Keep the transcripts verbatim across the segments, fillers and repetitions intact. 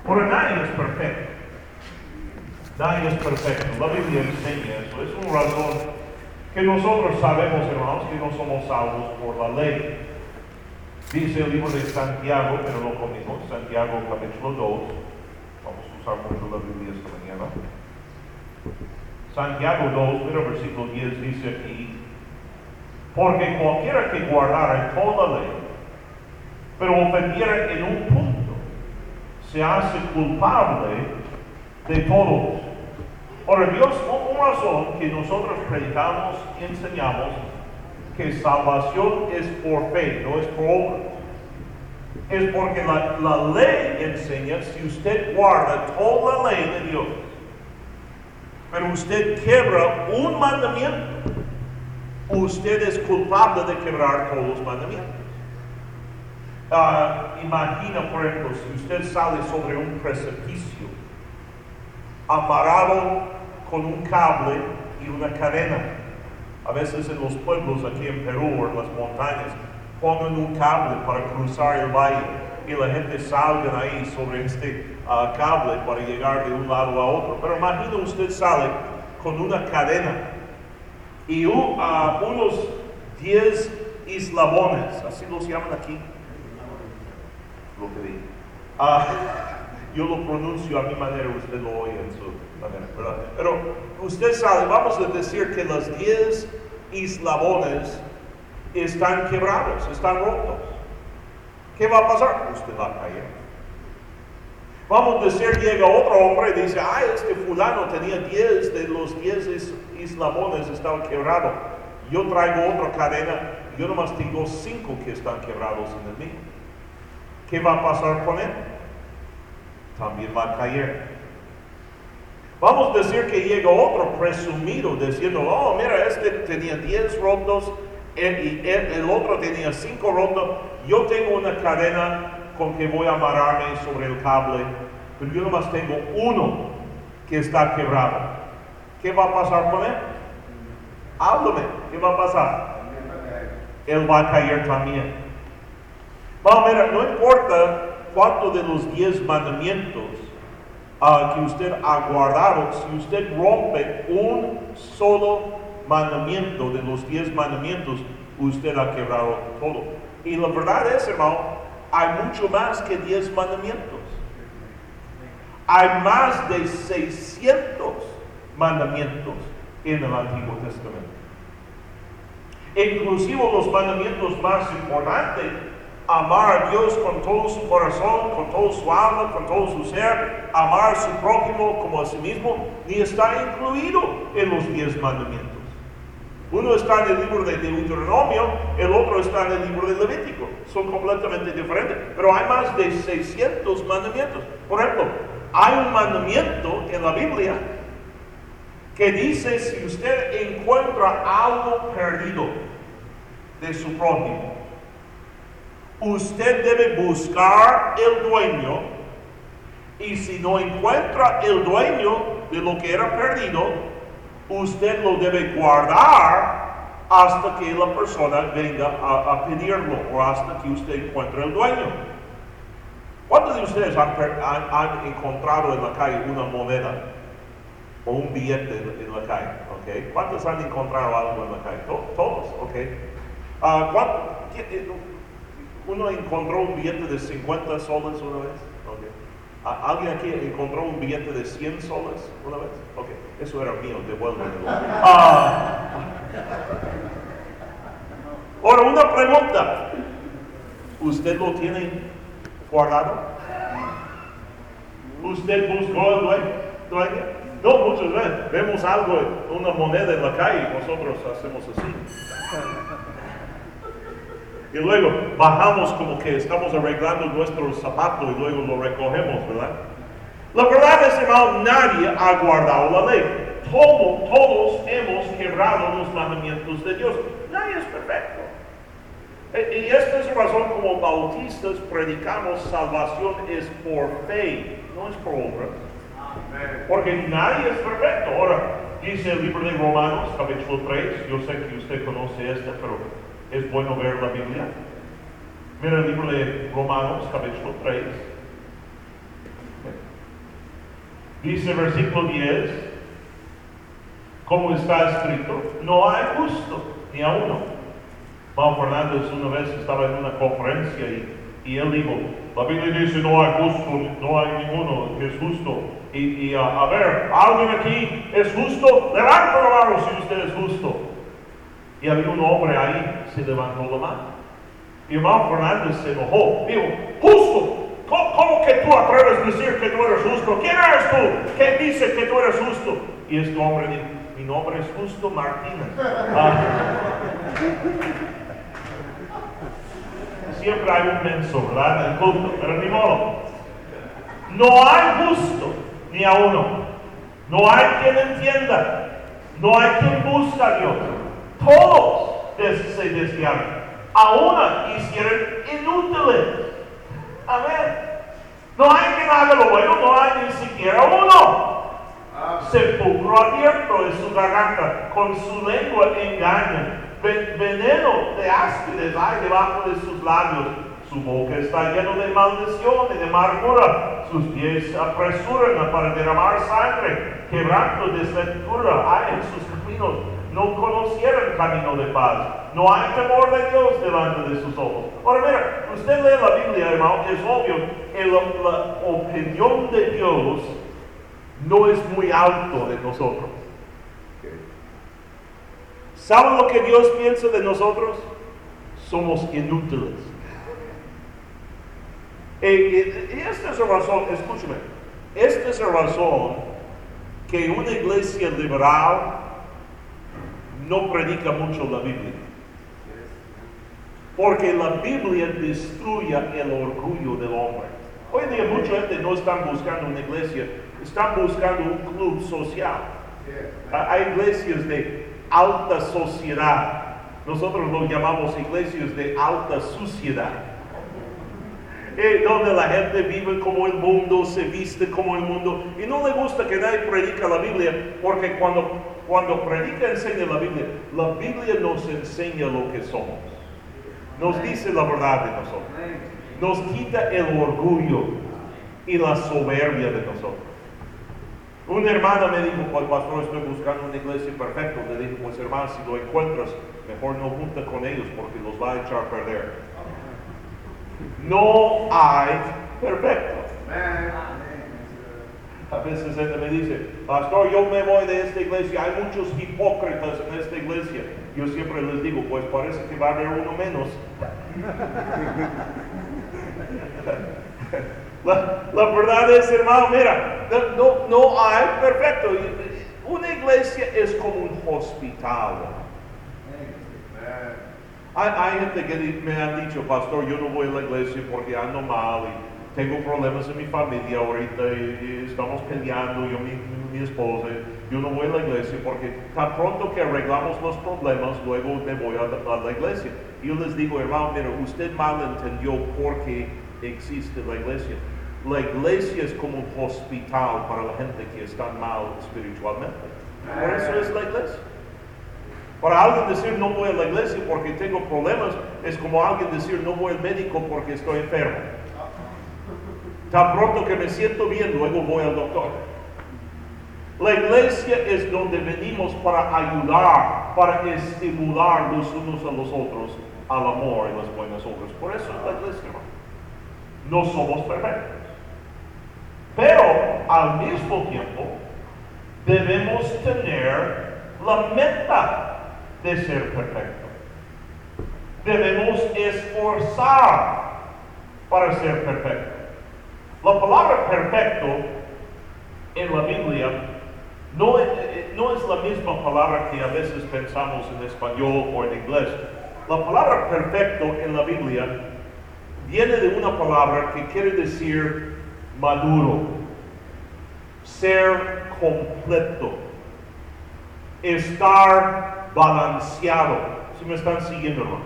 Pero nadie es perfecto. Nadie es perfecto. La Biblia enseña eso. Es una razón que nosotros sabemos, hermanos, que no somos salvos por la ley. Dice el libro de Santiago, pero no conmigo, Santiago capítulo dos. Vamos a usar mucho la Biblia esta mañana. Santiago dos, mira versículo diez, dice aquí: porque cualquiera que guardara toda la ley, pero ofendiera en un punto, se hace culpable de todos. Ahora, Dios, una razón que nosotros predicamos y enseñamos que salvación es por fe, no es por obras, es porque la, la ley enseña, si usted guarda toda la ley de Dios, pero usted quebra un mandamiento, usted es culpable de quebrar todos los mandamientos. Uh, imagina, por ejemplo, si usted sale sobre un precipicio, amarrado con un cable y una cadena. A veces en los pueblos aquí en Perú o en las montañas ponen un cable para cruzar el valle y la gente salga ahí sobre este uh, cable para llegar de un lado a otro. Pero imagina usted sale con una cadena y uh, uh, unos diez eslabones, así los llaman aquí. Lo que dije. Uh, yo lo pronuncio a mi manera, usted lo oye en su manera, ¿verdad? Pero usted sabe, vamos a decir que los diez eslabones están quebrados, están rotos. ¿Qué va a pasar? Usted va a caer. Vamos a decir, llega otro hombre y dice, ah, este fulano tenía diez de los diez eslabones, estaban quebrados. Yo traigo otra cadena, yo nomás tengo cinco que están quebrados en el mío. ¿Qué va a pasar con él? También va a caer. Vamos a decir que llega otro presumido diciendo, oh, mira, este tenía diez rotos y el, el otro tenía cinco rotos. Yo tengo una cadena con que voy a amarrarme sobre el cable, pero yo nomás tengo uno que está quebrado. ¿Qué va a pasar con él? Háblame, ¿qué va a pasar? Él va a caer también. Vamos, mira, no importa cuánto de los diez mandamientos uh, que usted ha guardado, si usted rompe un solo mandamiento de los diez mandamientos, usted ha quebrado todo. Y la verdad es, hermano, hay mucho más que diez mandamientos. Hay más de seiscientos mandamientos en el Antiguo Testamento. Inclusive los mandamientos más importantes, amar a Dios con todo su corazón, con toda su alma, con todo su ser, amar a su prójimo como a sí mismo, ni está incluido en los diez mandamientos. Uno está en el libro de Deuteronomio, el otro está en el libro de Levítico. Son completamente diferentes, pero hay más de seiscientos mandamientos. Por ejemplo, hay un mandamiento en la Biblia que dice, si usted encuentra algo perdido de su prójimo, usted debe buscar el dueño, y si no encuentra el dueño de lo que era perdido, usted lo debe guardar hasta que la persona venga a, a pedirlo o hasta que usted encuentre el dueño. ¿Cuántos de ustedes han, han, han encontrado en la calle una moneda o un billete en, en la calle? ¿Okay? ¿Cuántos han encontrado algo en la calle? Todos, ¿ok? Uh, ¿cuánto, ¿Uno encontró un billete de cincuenta soles una vez? Okay. ¿Alguien aquí encontró un billete de cien soles una vez? Ok, eso era mío, devuélvemelo. Ah. Ahora, una pregunta. ¿Usted lo tiene guardado? ¿Usted buscó el dueño? No, muchas veces vemos algo, una moneda en la calle y nosotros hacemos así. Y luego bajamos como que estamos arreglando nuestro zapato y luego lo recogemos, ¿verdad? La verdad es, hermano, nadie ha guardado la ley. Todo, todos hemos quebrado los mandamientos de Dios. Nadie es perfecto. Y esta es la razón como bautistas predicamos salvación es por fe, no es por obras. Porque nadie es perfecto. Ahora, dice el libro de Romanos, capítulo tres, yo sé que usted conoce este, pero es bueno ver la Biblia. Mira el libro de Romanos, capítulo tres. Dice versículo diez, como está escrito, no hay justo ni a uno. Juan Fernández una vez estaba en una conferencia y, y él dijo, la Biblia dice no hay justo, no hay ninguno que es justo. Y, y uh, a ver, ¿alguien aquí es justo? Levanta la mano si usted es justo. Y había un hombre ahí, se levantó la mano. Y hermano Fernández se enojó. Dijo, justo. ¿Cómo, ¿Cómo que tú atreves a decir que tú eres justo? ¿Quién eres tú? ¿Quién dice que tú eres justo? Y este hombre dijo, mi nombre es Justo Martínez. Ah. Siempre hay un menso, ¿verdad? En el culto, pero ni modo. No hay justo ni a uno. No hay quien entienda. No hay quien busca a Dios. Todos des- se desviaron. A una hicieron inútiles. Amén. No hay quien haga lo bueno, no hay ni siquiera uno. Sepulcro abierto en su garganta, con su lengua engaña. Ven- veneno de áspides hay debajo de sus labios. Su boca está llena de maldición y de amargura. Sus pies apresuran para derramar sangre. Quebranto de desventura hay en sus caminos. No conocieron camino de paz. No hay temor de Dios delante de sus ojos. Ahora mira, usted lee la Biblia, hermano, es obvio que la, la opinión de Dios no es muy alto de nosotros. ¿Saben lo que Dios piensa de nosotros? Somos inútiles. Y, y, y esta es la razón, escúchame, esta es la razón que una iglesia liberal no predica mucho la Biblia. Porque la Biblia destruye el orgullo del hombre. Hoy en día mucha gente no está buscando una iglesia, están buscando un club social. Hay iglesias de alta sociedad. Nosotros lo llamamos iglesias de alta suciedad. Eh, donde la gente vive como el mundo, se viste como el mundo, y no le gusta que nadie predica la Biblia, porque cuando, cuando predica enseña la Biblia, la Biblia nos enseña lo que somos. Nos dice la verdad de nosotros. Nos quita el orgullo y la soberbia de nosotros. Una hermana me dijo, pues pastor, estoy buscando una iglesia perfecta. Le dije, pues hermano, si lo encuentras, mejor no junta con ellos porque los va a echar a perder. No hay perfecto. A veces gente me dice, pastor, yo me voy de esta iglesia, hay muchos hipócritas en esta iglesia. Yo siempre les digo, pues parece que va a haber uno menos. La, la verdad es, hermano, mira, no, no hay perfecto. Una iglesia es como un hospital. Hay, hay gente que me ha dicho, pastor, yo no voy a la iglesia porque ando mal y tengo problemas en mi familia ahorita y, y estamos peleando, yo mi, mi esposa, yo no voy a la iglesia porque tan pronto que arreglamos los problemas, luego me voy a la, a la iglesia. Y yo les digo, hermano, mira, usted mal entendió por qué existe la iglesia. La iglesia es como un hospital para la gente que está mal espiritualmente. Por eso es la iglesia. Para alguien decir no voy a la iglesia porque tengo problemas es como alguien decir no voy al médico porque estoy enfermo. Tan pronto que me siento bien, luego voy al doctor. La iglesia es donde venimos para ayudar, para estimular los unos a los otros al amor y las buenas obras. Por eso es la iglesia, hermano. No somos perfectos. Pero al mismo tiempo debemos tener la meta de ser perfecto. Debemos esforzar para ser perfecto. La palabra perfecto en la Biblia no es, no es la misma palabra que a veces pensamos en español o en inglés. La palabra perfecto en la Biblia viene de una palabra que quiere decir maduro, ser completo, estar balanceado. ¿Sí me están siguiendo, hermano?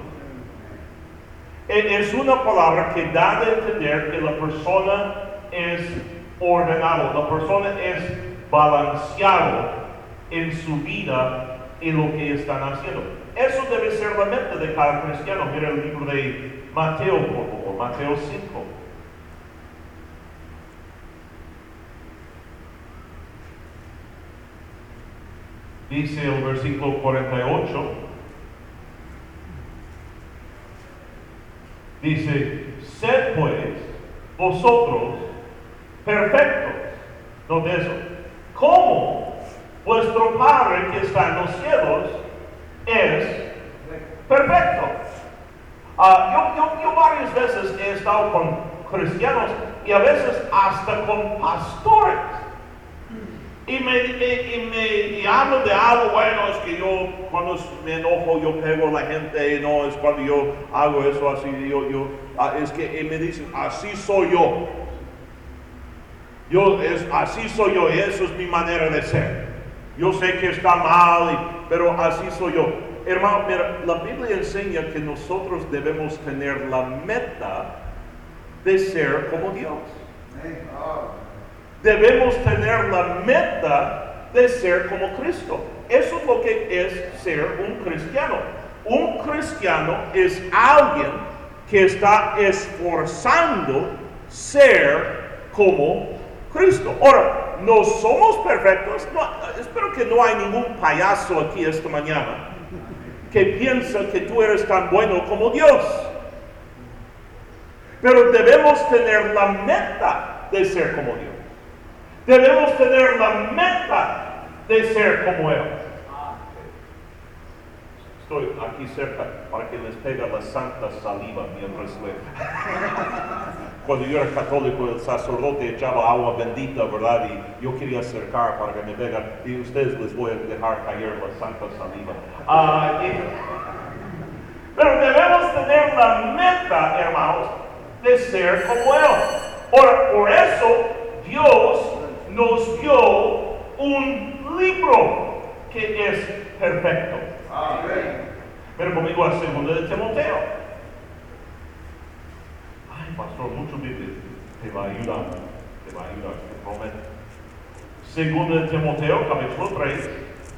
Es una palabra que da de entender que la persona es ordenado, la persona es balanceado en su vida y lo que están haciendo. Eso debe ser la mente de cada cristiano. Mira el libro de Mateo, por favor, Mateo cinco. Dice el versículo cuarenta y ocho, dice, sed pues vosotros perfectos. Note eso. Como vuestro Padre que está en los cielos es perfecto. Uh, yo, yo, yo varias veces he estado con cristianos y a veces hasta con pastores. Y me, y, y me y hablo de algo, bueno, es que yo cuando me enojo yo pego a la gente, no, es cuando yo hago eso así, yo, yo, ah, es que y me dicen, así soy yo. Yo, es, así soy yo, y eso es mi manera de ser. Yo sé que está mal, y, pero así soy yo. Hermano, mira, la Biblia enseña que nosotros debemos tener la meta de ser como Dios. Debemos tener la meta de ser como Cristo. Eso es lo que es ser un cristiano. Un cristiano es alguien que está esforzando ser como Cristo. Ahora, no somos perfectos. No, espero que no hay ningún payaso aquí esta mañana que piensa que tú eres tan bueno como Dios. Pero debemos tener la meta de ser como Dios. Debemos tener la meta de ser como Él. Estoy aquí cerca para que les pegue la santa saliva mientras leo. Cuando yo era católico, el sacerdote echaba agua bendita, ¿verdad? Y yo quería acercar para que me pegue. Y ustedes les voy a dejar caer la santa saliva. Uh, y, pero debemos tener la meta, hermanos, de ser como Él. Ahora, por eso Dios nos dio un libro que es perfecto. Amén. Pero conmigo a segunda de Timoteo. Ay, pastor, mucho Biblia. Te va a ayudar. Te va a ayudar, te prometo. Segunda de Timoteo, capítulo tres.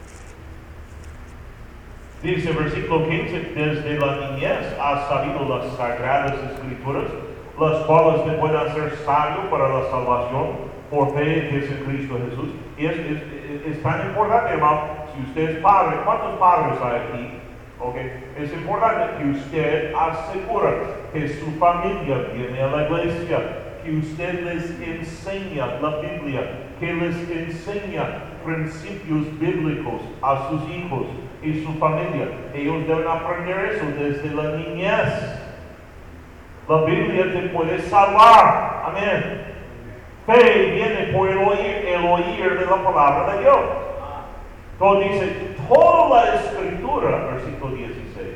Dice versículo quince, desde la niñez has sabido las sagradas escrituras, las cuales te pueden hacer sabio para la salvación por fe que es en Cristo Jesús. Y es, es, es, es tan importante, hermano, si usted es padre, ¿cuántos padres hay aquí? Okay. Es importante que usted asegure que su familia viene a la iglesia, que usted les enseña la Biblia, que les enseña principios bíblicos a sus hijos y su familia. Ellos deben aprender eso desde la niñez. La Biblia te puede salvar. Amén. Fe viene por el oír, el oír de la palabra de Dios. Entonces dice, toda la escritura, versículo dieciséis,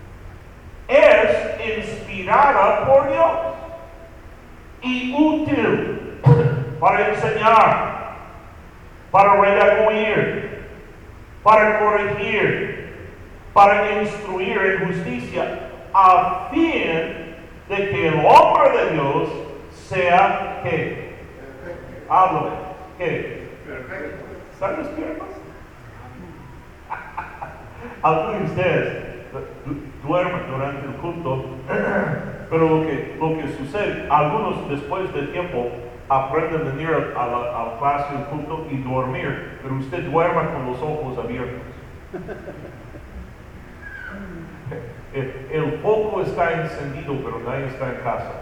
es inspirada por Dios y útil para enseñar, para redarguir, para corregir, para instruir en justicia, a fin de que el hombre de Dios sea, ¿qué? Háblame. ¿Qué? Perfecto. ¿Están despiertos? Algunos de ustedes du- duermen durante el culto, pero lo que, lo que sucede, algunos después del tiempo aprenden a venir a la, a la clase del culto y dormir, pero usted duerme con los ojos abiertos. El, el foco está encendido, pero nadie está en casa.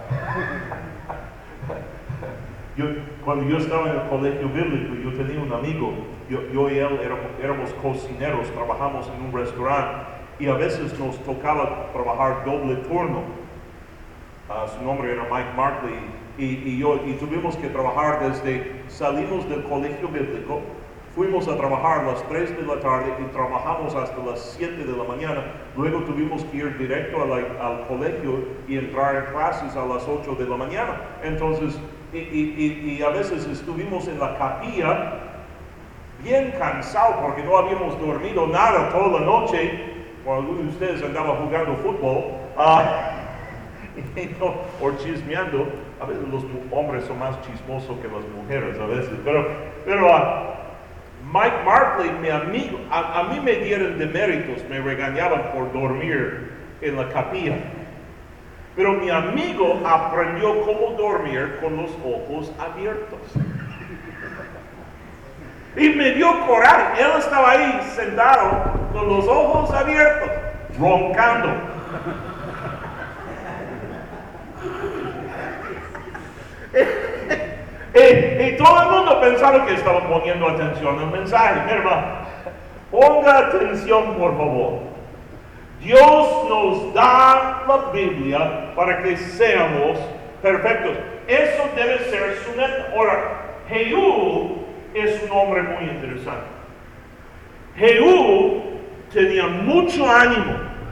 Yo, cuando yo estaba en el colegio bíblico, yo tenía un amigo, yo, yo y él éramos, éramos cocineros, trabajamos en un restaurante y a veces nos tocaba trabajar doble turno. Uh, su nombre era Mike Markley y, y yo y tuvimos que trabajar desde, salimos del colegio bíblico, fuimos a trabajar a las tres de la tarde y trabajamos hasta las siete de la mañana. Luego tuvimos que ir directo a la, al colegio y entrar en clases a las ocho de la mañana. Entonces, y, y, y, y a veces estuvimos en la capilla bien cansados porque no habíamos dormido nada toda la noche. Cuando algunos de ustedes andaban jugando fútbol uh, y no, o chismeando. A veces los hombres son más chismosos que las mujeres a veces, pero, pero uh, Mike Markley, mi amigo, a, a mí me dieron deméritos, me regañaban por dormir en la capilla. Pero mi amigo aprendió cómo dormir con los ojos abiertos. Y me dio coraje. Él estaba ahí sentado con los ojos abiertos, roncando. y, y todo el mundo pensaba que estaba poniendo atención al mensaje. Mi hermano, ponga atención, por favor. Dios nos da la Biblia para que seamos perfectos. Eso debe ser su meta. Ahora, Jehú es un hombre muy interesante. Jehú tenía mucho ánimo,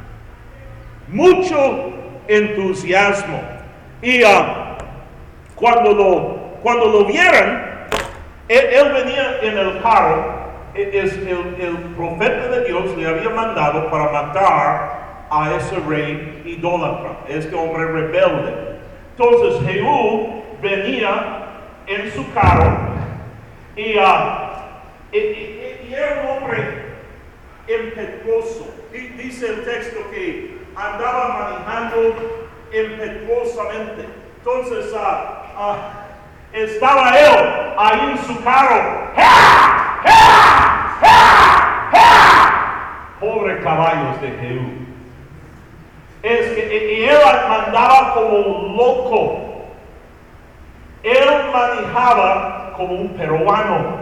mucho entusiasmo. Y uh, cuando, lo, cuando lo vieran, él, él venía en el carro. Es el, el profeta de Dios le había mandado para matar a ese rey idólatra, este hombre rebelde. Entonces Jehú venía en su carro y, uh, y, y, y era un hombre impetuoso. Dice el texto que andaba manejando impetuosamente. Entonces uh, uh, estaba él ahí en su carro. ¡Ja! ¡Ja! ¡Ja! ¡Ja! Pobre caballos de Jehú. Es que y él andaba como loco. Él manejaba como un peruano.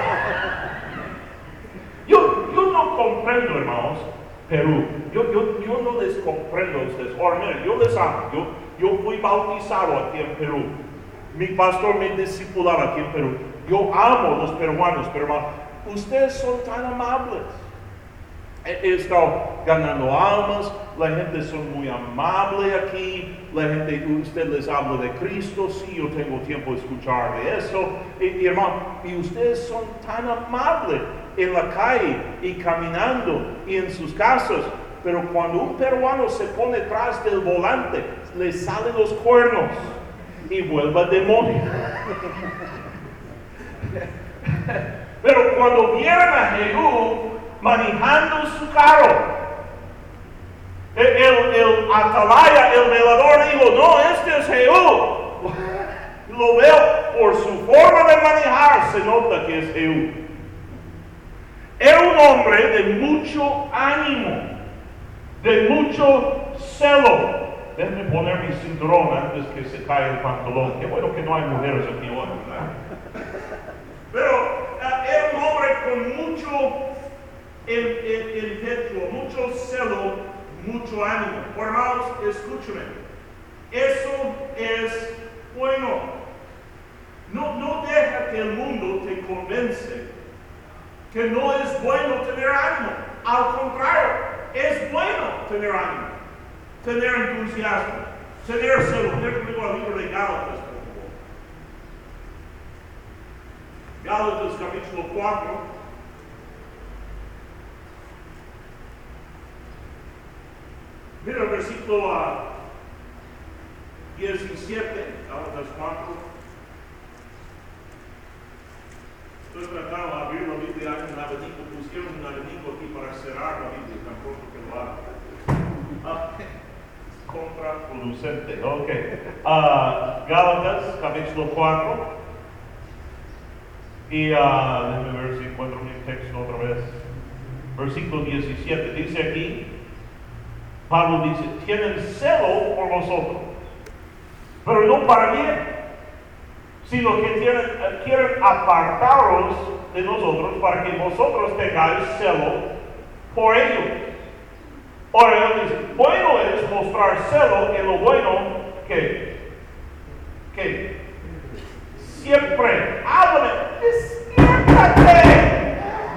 Yo, yo no comprendo, hermanos, Perú. Yo, yo, yo no les comprendo a ustedes. Ahora, miren, yo les amo. Yo, yo fui bautizado aquí en Perú. Mi pastor me discipulaba aquí en Perú. Yo amo a los peruanos, pero hermano, ustedes son tan amables. He estado ganando almas, la gente son muy amable aquí, la gente, usted les habla de Cristo, sí, yo tengo tiempo de escuchar de eso, y, y hermano, y ustedes son tan amables en la calle y caminando y en sus casas, pero cuando un peruano se pone detrás del volante, le salen los cuernos y vuelve al demonio. Pero cuando vieron a Jehú manejando su carro, el, el, el atalaya, el velador dijo, no, este es Jehú. Lo veo por su forma de manejar, se nota que es Jehú. Era un hombre de mucho ánimo, de mucho celo. Déjenme poner mi cinturón antes que se caiga el pantalón. Qué bueno que no hay mujeres aquí hoy, ¿verdad? Pero uh, era un hombre con mucho impetuo, mucho celo, mucho ánimo. Hermanos, escúchame. Eso es bueno. No, no deja que el mundo te convence que no es bueno tener ánimo. Al contrario, es bueno tener ánimo, tener entusiasmo, tener celo. Mira conmigo al libro de Gálatas, por favor. Gálatas capítulo cuatro. Mira el versículo uh, diecisiete, Gálatas cuatro. Estoy tratando de abrir la Biblia, hay un abanico, pusieron un abanico aquí para cerrar la Biblia, tan pronto que lo haga. Ah, contraproducente, ok. Uh, Gálatas, capítulo cuatro. Y uh, déjame ver si encuentro mi texto otra vez. Versículo diecisiete, dice aquí, Pablo dice, tienen celo por vosotros, pero no para bien, sino que tienen, quieren apartaros de nosotros para que vosotros tengáis celo por ellos. Ahora él dice, bueno es mostrar celo en lo bueno que, que siempre, háblame, despiértate.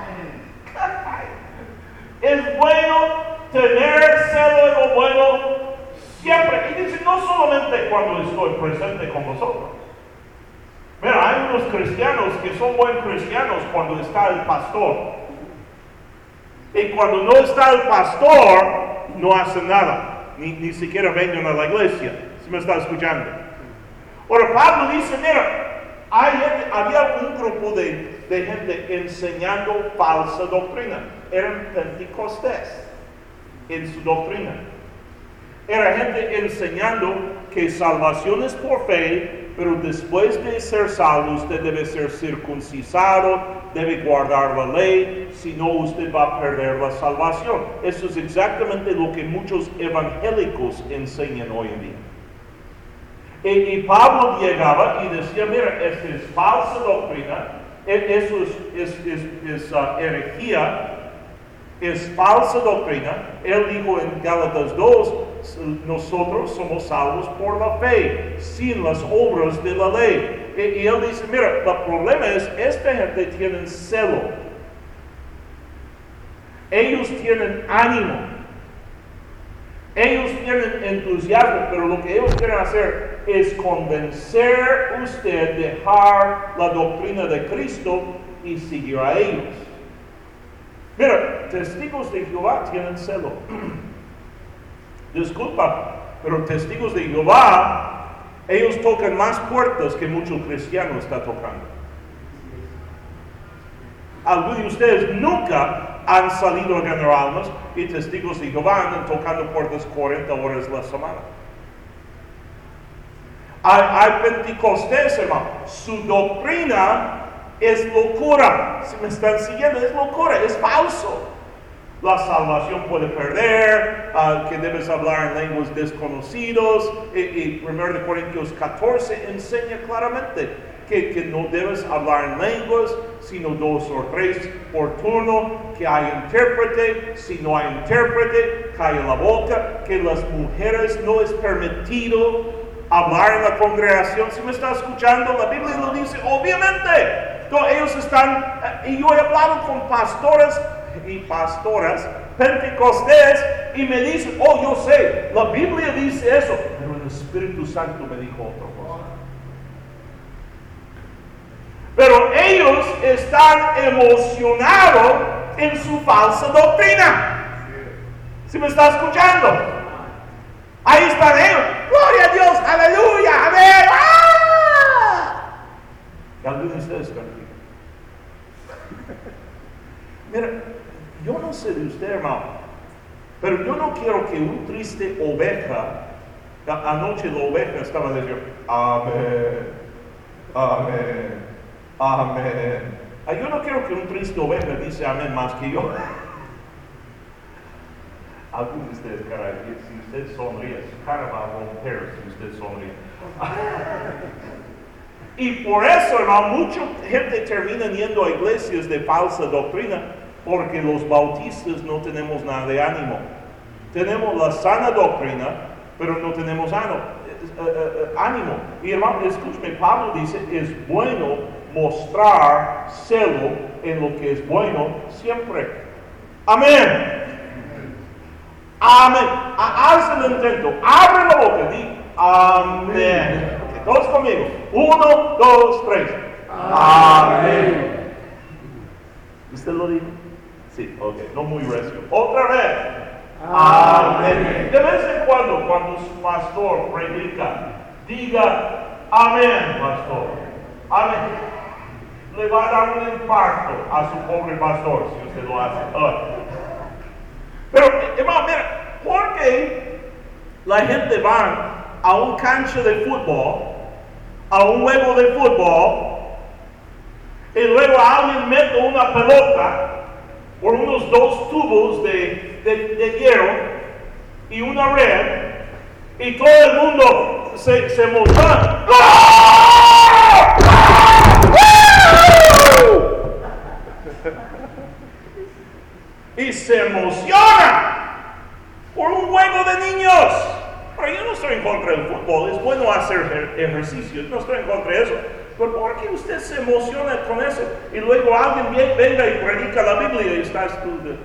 Es bueno tener celo en lo bueno siempre. Y dice, no solamente cuando estoy presente con vosotros. Mira, hay unos cristianos que son buenos cristianos cuando está el pastor. Y cuando no está el pastor, no hacen nada. Ni, ni siquiera vengan a la iglesia. ¿Sí me está escuchando? Ahora Pablo dice, mira, hay gente, había un grupo de, de gente enseñando falsa doctrina. Eran pentecostés en su doctrina. Era gente enseñando que salvación es por fe pero después de ser salvo, usted debe ser circuncisado, debe guardar la ley, si no usted va a perder la salvación. Eso es exactamente lo que muchos evangélicos enseñan hoy en día. Y, y Pablo llegaba y decía, mira, esta es falsa doctrina, eso es, es, es, es uh, herejía, es falsa doctrina. Él dijo en Gálatas dos, nosotros somos salvos por la fe, sin las obras de la ley. Y, y él dice, mira, el problema es, esta gente tiene celo. Ellos tienen ánimo. Ellos tienen entusiasmo, pero lo que ellos quieren hacer es convencer a usted de dejar la doctrina de Cristo y seguir a ellos. Mira, testigos de Jehová tienen celo. Disculpa, pero testigos de Jehová, ellos tocan más puertas que muchos cristianos están tocando. Algunos de ustedes nunca han salido a ganar almas y testigos de Jehová andan tocando puertas cuarenta horas a la semana. Hay, hay pentecostés, hermano, su doctrina es locura. Si me están siguiendo, es locura, es falso. La salvación puede perder, uh, que debes hablar en lenguas desconocidos. Y, y primero de Corintios catorce enseña claramente que, que no debes hablar en lenguas, sino dos o tres por turno, que hay intérprete, si no hay intérprete, calla la boca, que las mujeres no es permitido hablar en la congregación. Si me está escuchando, la Biblia lo dice, obviamente. Entonces, ellos están, y yo he hablado con pastores y pastoras pentecostés y me dicen, oh, yo sé, la Biblia dice eso, pero el Espíritu Santo me dijo otra cosa. Pero ellos están emocionados en su falsa doctrina. ¿Sí me está escuchando? Ahí están ellos, gloria a Dios, aleluya, amén. ¡Ah! Y algunos de ustedes están aquí. Mira, yo no sé de usted, hermano, pero yo no quiero que un triste oveja, anoche la oveja estaba diciendo, amén, amén, amén. Yo no quiero que un triste oveja dice amén más que yo. Algunos de ustedes, caray, si usted sonríe, su cara va a romper si usted sonríe. Y por eso, hermano, mucha gente termina yendo a iglesias de falsa doctrina, porque los bautistas no tenemos nada de ánimo. Tenemos la sana doctrina, pero no tenemos ánimo. Uh, uh, uh, ánimo. Y hermano, escúchame, Pablo dice, es bueno mostrar celo en lo que es bueno siempre. Amén. Amén. Haz el intento. Abre la boca. Di amén. Okay, todos conmigo. Uno, dos, tres. Amén. ¿Usted lo dijo? Sí, ok. No muy recio. Otra vez. Amén. De vez en cuando, cuando su pastor predica, diga amén, pastor. Amén. Le va a dar un infarto a su pobre pastor si usted lo hace. Uh. Pero, hermano, mira, ¿por qué la gente va a un cancha de fútbol, a un juego de fútbol, y luego alguien mete una pelota por unos dos tubos de, de, de hierro y una red, y todo el mundo se, se emociona? Y se emociona por un juego de niños. Pero yo no estoy en contra del fútbol, es bueno hacer ejercicio, no estoy en contra de eso. Pero ¿por qué usted se emociona con eso? Y luego alguien bien, venga y predica la Biblia y está estudiando.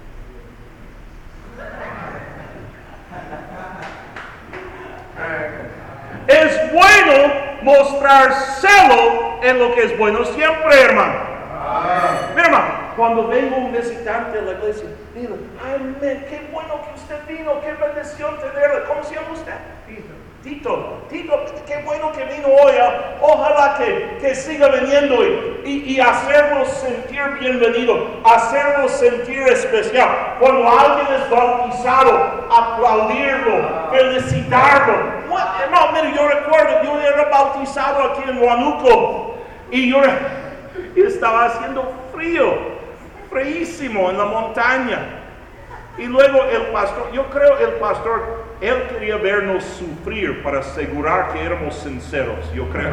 Es bueno mostrar celo en lo que es bueno siempre, hermano. Mira, hermano, cuando vengo un visitante a la iglesia, digo, amén, qué bueno que usted vino, qué bendición tenerle. ¿Cómo se llama usted? Tito. Tito, Tito, qué bueno que vino hoy. Oh, ojalá que, que siga viniendo y, y, y hacernos sentir bienvenido, hacernos sentir especial. Cuando alguien es bautizado, aplaudirlo, felicitarlo. Bueno, hermano, mire, yo recuerdo, yo era bautizado aquí en Huánuco y yo y estaba haciendo frío, fríísimo en la montaña. Y luego el pastor, yo creo el pastor, él quería vernos sufrir para asegurar que éramos sinceros, yo creo.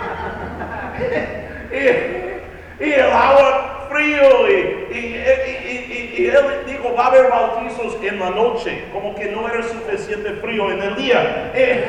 y, y el agua frío, y, y, y, y, y él dijo, va a haber bautizos en la noche, como que no era suficiente frío en el día. Eh,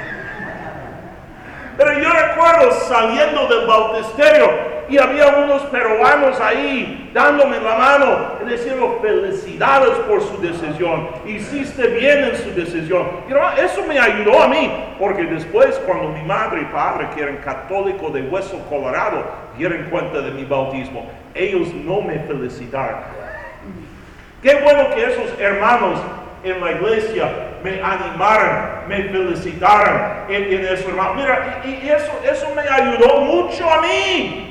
pero yo recuerdo saliendo del bautisterio, y había unos peruanos ahí dándome la mano y diciendo felicidades por su decisión, hiciste bien en su decisión. Y no, eso me ayudó a mí, porque después cuando mi madre y padre, que eran católicos de hueso colorado, dieron cuenta de mi bautismo, ellos no me felicitaron. Qué bueno que esos hermanos en la iglesia me animaron, me felicitaron en, en eso, hermano. Mira, y, y eso, eso me ayudó mucho a mí.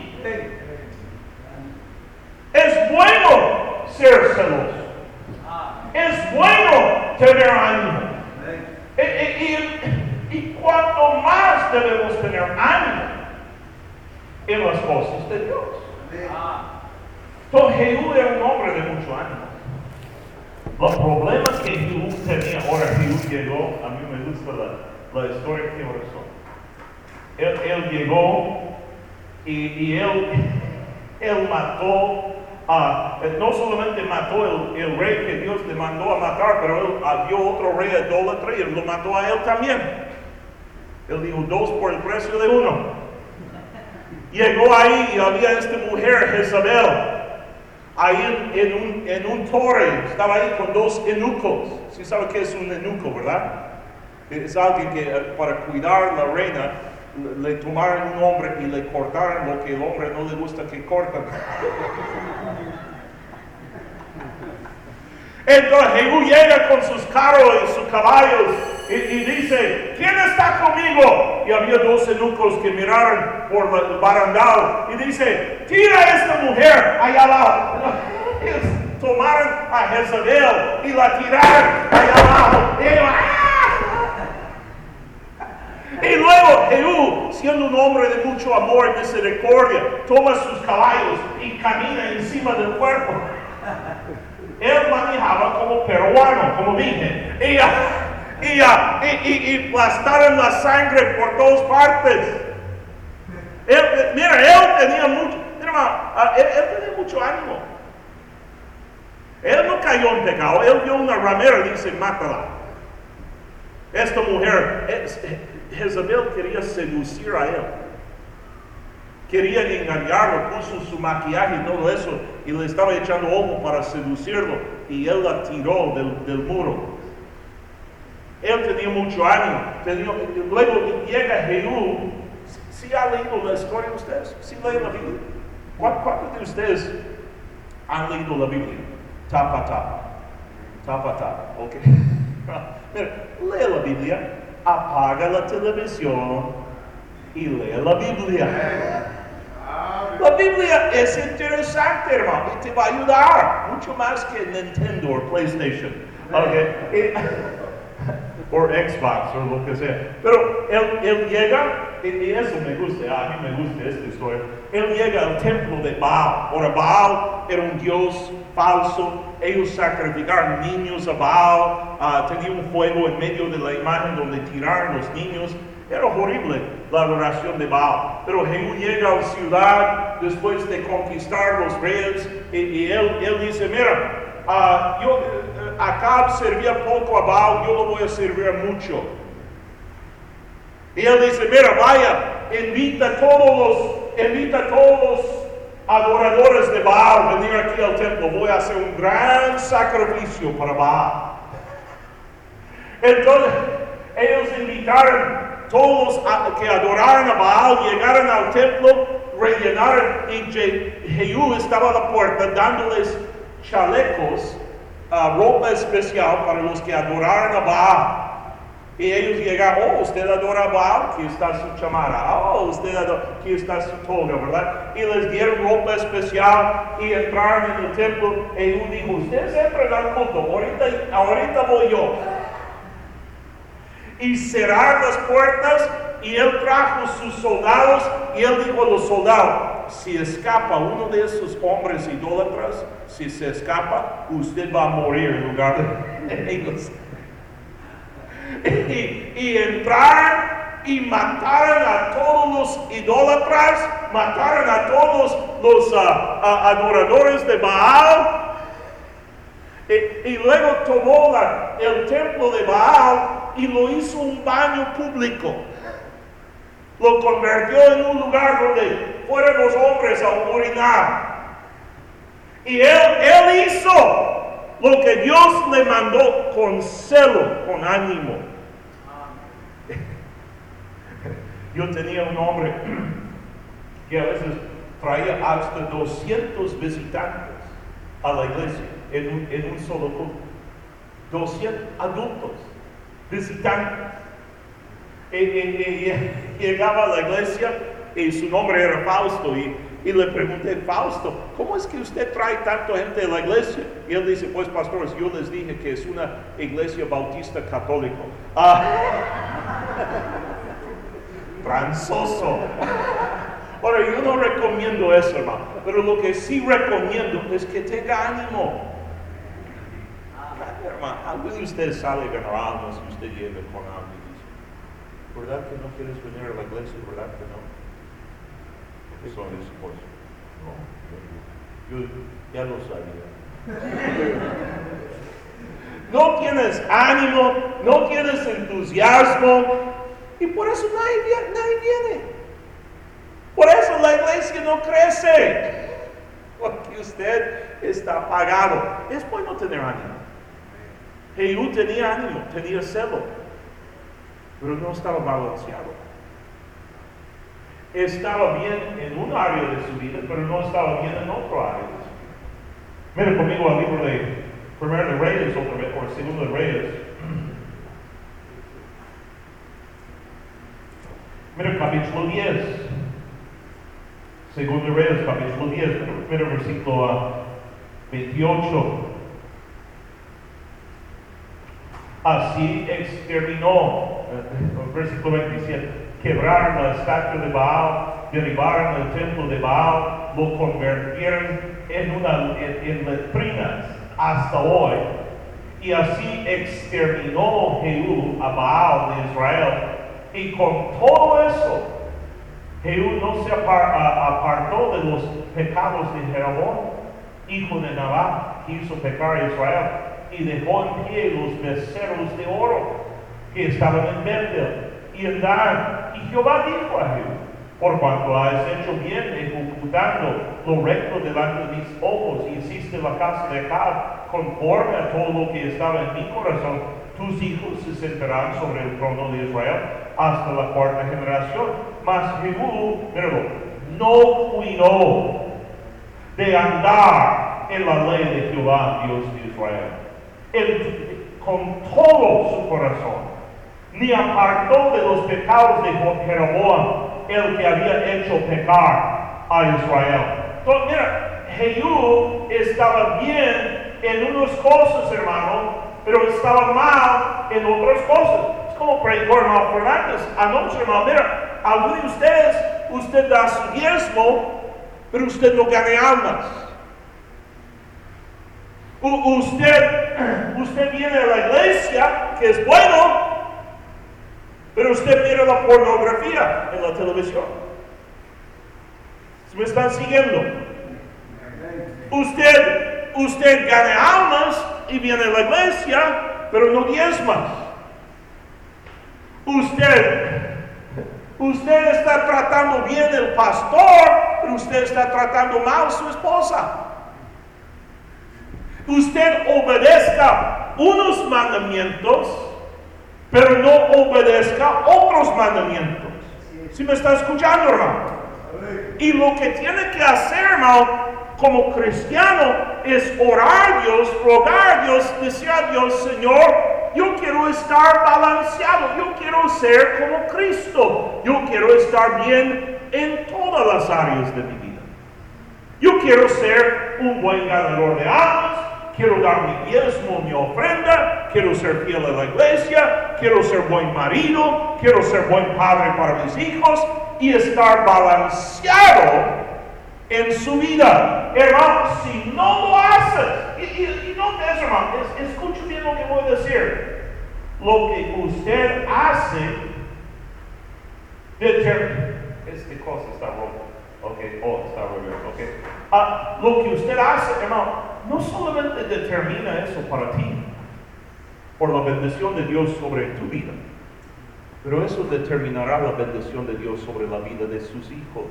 Es bueno ser celoso. Es bueno tener ánimo. Y, y, y, y cuanto más debemos tener ánimo en las cosas de Dios. Entonces Jehú era un hombre de mucho ánimo. Los problemas que Jehú tenía, ahora Jehú llegó, a mí me gusta la, la historia que pasó. Él, él llegó y, y él, él mató. Uh, no solamente mató el, el rey que Dios le mandó a matar, pero él había otro rey idólatra y lo mató a él también. Él dijo dos por el precio de uno. Llegó ahí y había esta mujer, Jezabel, ahí en, en, un, en un torre, estaba ahí con dos eunucos. ¿Sí sabe qué es un eunuco, verdad? Es alguien que para cuidar la reina le tomaron un hombre y le cortaron lo que el hombre no le gusta que cortan. Entonces Jehú llega con sus carros y sus caballos y, y dice, ¿quién está conmigo? Y había dos eunucos que miraron por el barandal y dice, tira a esta mujer allá abajo. Ellos tomaron a Jezabel y la tiraron allá abajo. Y ellos, Y luego Jehú, siendo un hombre de mucho amor y misericordia, toma sus caballos y camina encima del cuerpo. Él manejaba como peruano, como dije. Y, y, y, y, y aplastaron la sangre por todas partes. Él, mira, él tenía mucho, mira, él, él tenía mucho ánimo. Él no cayó en pecado. Él vio una ramera y dice, mátala. Esta mujer, es, Jezabel quería seducir a él. Quería engañarlo, puso su maquillaje y todo eso, y le estaba echando ojo para seducirlo, y él la tiró del, del muro. Él tenía mucho ánimo. Tenía, luego llega Jehú. ¿Sí ha leído la historia de ustedes? ¿Sí leen la Biblia? ¿Cuántos de ustedes han leído la Biblia? Tapa, tapa. Tapa, tapa. Ok. Mira, lee la Biblia, apaga la televisión y lee la Biblia. La Biblia es interesante, hermano, y te va a ayudar mucho más que Nintendo o PlayStation, okay. o Xbox o lo que sea. Pero él, él llega, y eso me gusta, a mí me gusta esta historia. Él llega al templo de Baal. Ahora, Baal era un dios falso. Ellos sacrificaron niños a Baal. Uh, tenía un fuego en medio de la imagen donde tiraron los niños. Era horrible la adoración de Baal. Pero Jehú llega a la ciudad después de conquistar los reyes. Y, y él, él dice, mira, uh, yo, uh, Acab servía poco a Baal, yo lo voy a servir mucho. Y él dice, mira, vaya, invita a todos los, invita a todos los adoradores de Baal a venir aquí al templo. Voy a hacer un gran sacrificio para Baal. Entonces, ellos invitaron todos a, que adoraron a Baal, llegaron al templo, rellenaron, y Jehú estaba a la puerta dándoles chalecos, uh, ropa especial para los que adoraron a Baal. Y ellos llegan, oh, usted adora a Baal, aquí está su chamarra, oh, usted adora, aquí está su toga, ¿verdad? Y les dieron ropa especial y entraron en el templo. Y uno dijo, ustedes entran al culto, ahorita, ahorita voy yo. Y cerraron las puertas y él trajo sus soldados y él dijo a los soldados, si escapa uno de esos hombres idólatras, si se escapa, usted va a morir en lugar de ellos. Y, y entraron y mataron a todos los idólatras, mataron a todos los uh, uh, adoradores de Baal. Y, y luego tomó la, el templo de Baal y lo hizo un baño público. Lo convirtió en un lugar donde fueron los hombres a orinar. Y él, él hizo lo que Dios le mandó con celo, con ánimo. Yo tenía un hombre que a veces traía hasta doscientos visitantes a la iglesia en un, en un solo culto. doscientos adultos visitantes. Y, y, y llegaba a la iglesia y su nombre era Fausto y, y le pregunté, Fausto, ¿cómo es que usted trae tanta gente a la iglesia? Y él dice, pues pastores, yo les dije que es una iglesia bautista católica. Ah, transoso. Ahora, yo no recomiendo eso, hermano, pero lo que sí recomiendo es que tenga ánimo. Hermano, algunos de ustedes sale a ganar almas y usted llega con algo y dice, ¿verdad que no quieres venir a la iglesia? ¿Verdad que no? Porque son esposos. No, yo ya lo sabía. No tienes ánimo, no tienes entusiasmo, y por eso nadie, nadie viene. Por eso la iglesia no crece. Porque usted está apagado. Es bueno tener ánimo. Jehú tenía ánimo, tenía celo, pero no estaba balanceado. Estaba bien en un área de su vida, pero no estaba bien en otro área de su vida. Mira conmigo al libro de Primero de Reyes, otra vez, o Segundo de Reyes. Mira capítulo diez. Segundo de Reyes, capítulo diez, mira versículo uh, veintiocho. Así exterminó, uh, versículo veintisiete, quebraron la estatua de Baal, derribaron el templo de Baal, lo convirtieron en, una, en, en letrinas hasta hoy. Y así exterminó Jehú a Baal de Israel. Y con todo eso, Jehú no se apar, a, apartó de los pecados de Jeroboam, hijo de Nabat, que hizo pecar a Israel, y dejó en pie los becerros de oro que estaban en Betel y en Dan. Y Jehová dijo a Jehú, por cuanto has hecho bien ejecutando lo recto delante de mis ojos, y hiciste la casa de Acab conforme a todo lo que estaba en mi corazón, tus hijos se sentarán sobre el trono de Israel hasta la cuarta generación. Mas Jehú, míralo, no cuidó de andar en la ley de Jehová, Dios de Israel, Él, con todo su corazón, ni apartó de los pecados de Jeroboam, el que había hecho pecar a Israel. Entonces, mira, Jehú estaba bien en unas cosas, hermano, pero estaba mal en otras cosas. Es como predicó hermano Fernández anoche, hermano. Mira, algunos de ustedes, usted da su diezmo, pero usted no gana almas. U- usted, usted viene a la iglesia, que es bueno, pero usted mira la pornografía en la televisión. ¿Me están siguiendo? Usted, usted gana almas y viene a la iglesia, pero no diezmas. Usted, usted está tratando bien al pastor, pero usted está tratando mal a su esposa. Usted obedezca unos mandamientos, pero no obedezca otros mandamientos. ¿Sí me está escuchando, hermano? Y lo que tiene que hacer, hermano, como cristiano, es orar a Dios, rogar a Dios, decir a Dios, Señor, yo quiero estar balanceado, yo quiero ser como Cristo, yo quiero estar bien en todas las áreas de mi vida. Yo quiero ser un buen ganador de almas, quiero dar mi diezmo, mi ofrenda, quiero ser fiel a la iglesia, quiero ser buen marido, quiero ser buen padre para mis hijos y estar balanceado en su vida. Hermano, si no lo haces, y, y, y no te es, hermano, es, escuche bien lo que voy a decir. Lo que usted hace, determina, este cosa está roto, ok, oh, está roto, ok. Ah, lo que usted hace, hermano, no solamente determina eso para ti, por la bendición de Dios sobre tu vida, pero eso determinará la bendición de Dios sobre la vida de sus hijos.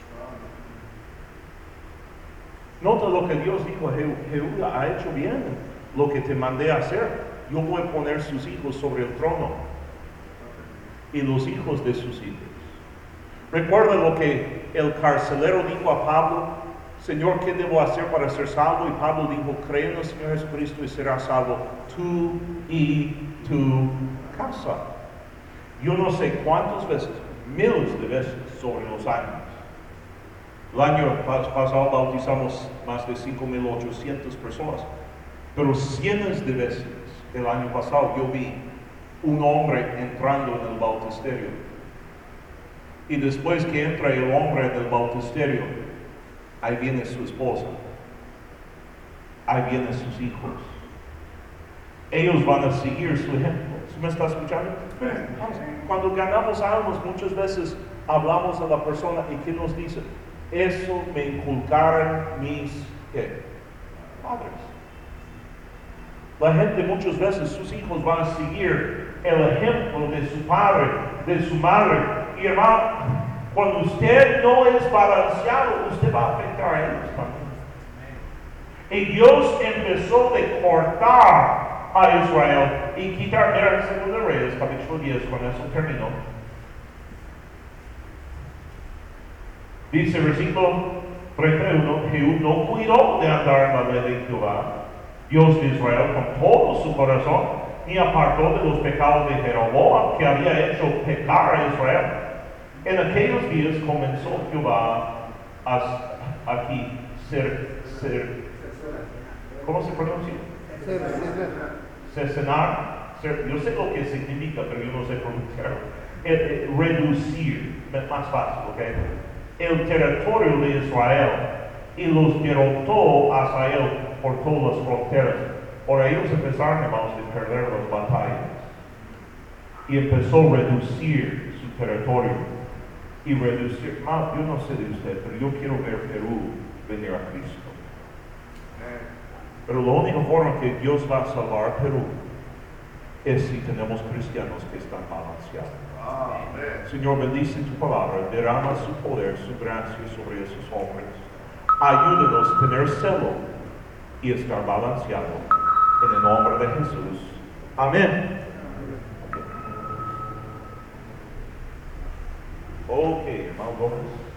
Nota lo que Dios dijo a Jehú: Jehú ha hecho bien lo que te mandé a hacer. Yo voy a poner sus hijos sobre el trono y los hijos de sus hijos. Recuerda lo que el carcelero dijo a Pablo: Señor, ¿qué debo hacer para ser salvo? Y Pablo dijo: cree en el Señor Jesucristo y serás salvo tú y tu casa. Yo no sé cuántas veces, miles de veces sobre los años. El año pasado bautizamos más de cinco mil ochocientas personas, pero cientos de veces el año pasado yo vi un hombre entrando en el bautisterio. Y después que entra el hombre en el bautisterio, ahí viene su esposa, ahí vienen sus hijos. Ellos van a seguir su ejemplo. ¿Sí me está escuchando? Cuando ganamos almas, muchas veces hablamos a la persona y ¿qué nos dice? Eso me inculcaron mis ¿qué? Padres. La gente muchas veces, sus hijos van a seguir el ejemplo de su padre, de su madre. Y hermano, cuando usted no es balanceado, usted va a afectar a ellos también. Y Dios empezó de cortar a Israel y quitar, era el segundo de Reyes, capítulo diez, cuando eso terminó. Dice versículo treinta y uno, Jehú no cuidó de andar en la ley de Jehová, Dios de Israel, con todo su corazón, ni apartó de los pecados de Jeroboam, que había hecho pecar a Israel. En aquellos días comenzó Jehová a, aquí, ser, ser, ¿cómo se pronuncia? Cesenar. Yo sé lo que significa, pero yo no sé pronunciarlo. Eh, eh, reducir, más fácil, ¿ok? El territorio de Israel y los derrotó a Israel por todas las fronteras. Por ellos empezaron, hermanos, a perder las batallas. Y empezó a reducir su territorio. Y reducir, ah, yo no sé de usted, pero yo quiero ver Perú venir a Cristo. Pero la única forma que Dios va a salvar a Perú es si tenemos cristianos que están balanceados. Amén. Señor, bendice tu palabra, derrama su poder, su gracia sobre esos hombres. Ayúdanos a tener celo y estar balanceado. En el nombre de Jesús. Amén. Ok, hermano Gómez.